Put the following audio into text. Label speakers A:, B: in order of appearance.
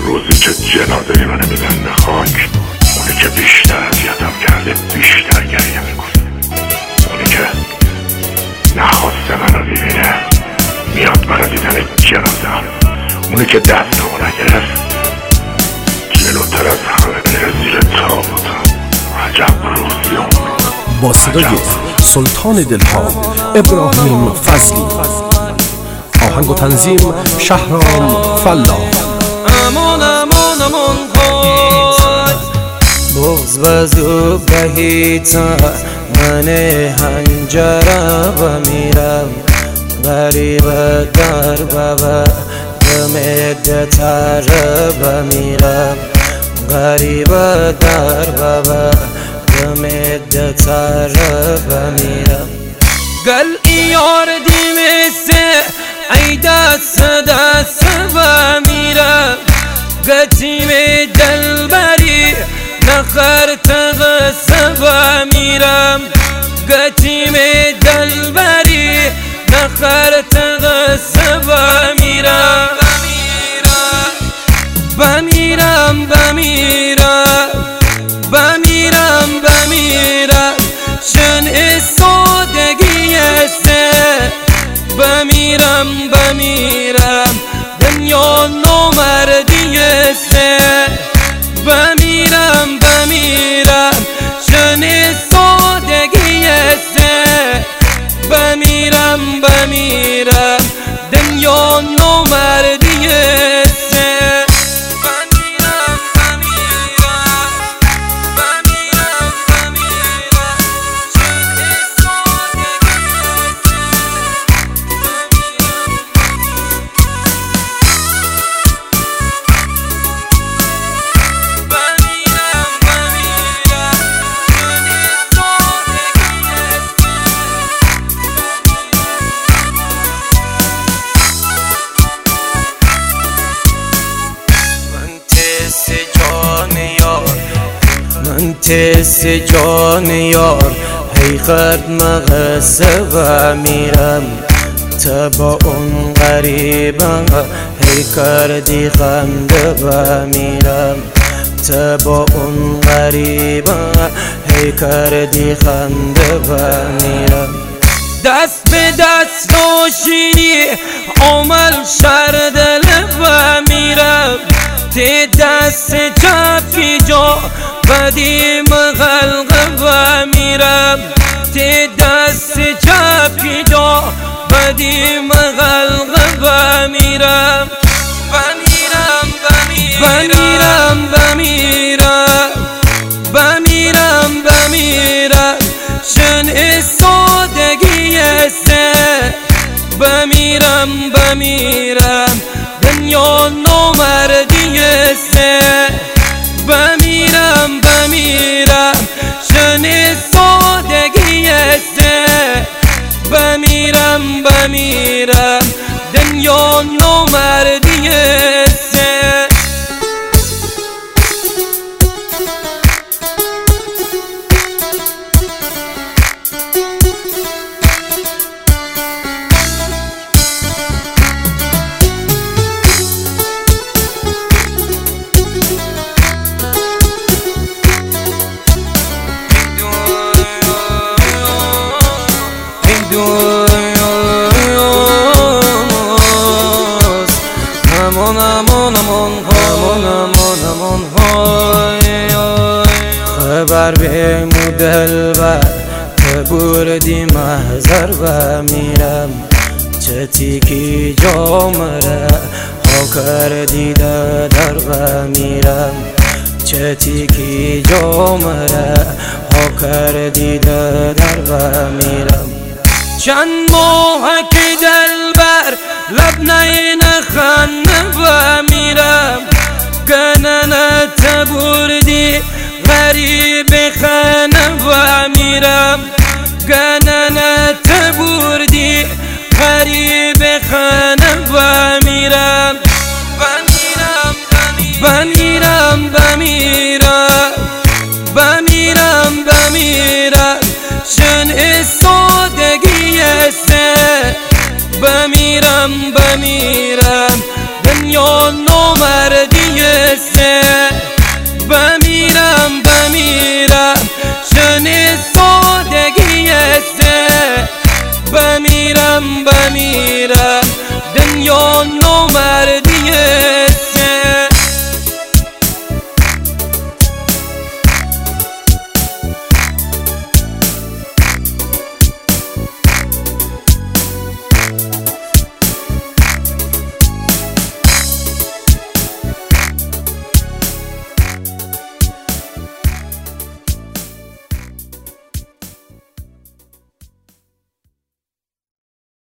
A: روزی که جنازه منو میدن به خاک، اونی که بیشتر اذیتم کرده بیشتر گریه میکنه. اونی که نخواسته منو ببینه میاد منو دیدن جنازه‌ام. اونی که دستمو نگرفت جلوتر از همه بره زیر تابوتم. عجب روزی اون روز.
B: با صدای سلطان دلها ابراهیم فضلی، آهنگ و تنظیم شهرام فلاح.
C: امان امان امان های باز وزو بهیتا من هنجره بمیرم، غریب در بابا دمدتر بمیرم، غریب در بابا دمدتر بمیرم. قل ایار دیمسه ای دست دست بمیرم، قدیم دلبری نخر تغس بمیرم، قدیم دلبری نخر تغس بمیرم. بمیرم بمیرم بمیرم بمیرم شن سادگی سه، بمیرم بمیرم دنیا نامردی سه، بمیرم بمیرم شن سادگی سه، بمیرم بمیرم دنیا نامردی سه. من تس جان یار حقیقت مغسه و میرم، تبا اون غریبم هی کردی خنده و میرم، تبا اون غریبم هی کردی خنده و میرم. دست به دست نوشیدی عمل شردل و میرم، تی دست چپی جا بدیم خلق و میرم، تی دست چپی جا بدیم خلق و میرم. بمیرم بمیرم بمیرم بمیرم بمیرم شن سادگی سه، بمیرم بمیرم دنیا نامردی سه، بمیرم بمیرم شن سادگی سه، بمیرم بمیرم دنیا نامردی سه. امان امان امان های خبر به مدلبر که بردی محضر و میرم، چتی کی جامره ها کردی در و میرم، چتی کی جامره ها کردی در و میرم. چند ماه که دلبر لبنای نخن و میرم، گننت بردی غریب خانه و میرم، گننت بردی غریب خانه و میرم. بمیرم بمیرم بمیرم بمیرم بمیرم شن سادگی سه، بمیرم بمیرم دنیا نامردی بمیرم دنیا نامردیه